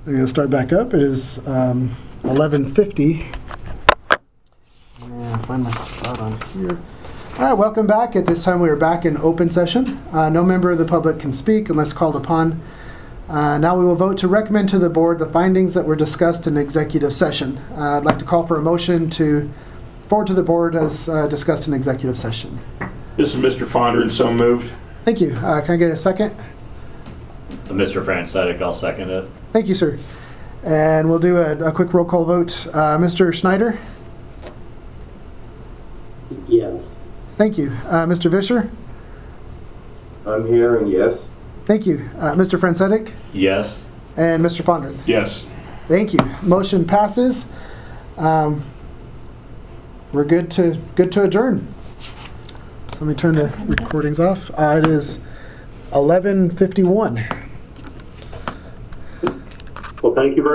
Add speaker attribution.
Speaker 1: I'm going to start back up. It is 11:50. Find my spot on here. All right, welcome back. At this time, we are back in open session. No member of the public can speak unless called upon. Now we will vote to recommend to the board the findings that were discussed in executive session. I'd like to call for a motion to forward to the board as discussed in executive session.
Speaker 2: This is Mr. Fondren, so moved.
Speaker 1: Thank you. Can I get a second?
Speaker 3: Mr. Francetic, I'll second it.
Speaker 1: Thank you, sir. And we'll do a quick roll call vote. Mr. Schneider?
Speaker 4: Yes.
Speaker 1: Thank you. Mr. Vischer?
Speaker 4: I'm here and yes.
Speaker 1: Thank you. Mr. Francetic?
Speaker 3: Yes.
Speaker 1: And Mr. Fondren?
Speaker 2: Yes.
Speaker 1: Thank you. Motion passes. We're good to adjourn. So let me turn the recordings off. It is 11:51.
Speaker 4: Well, thank you very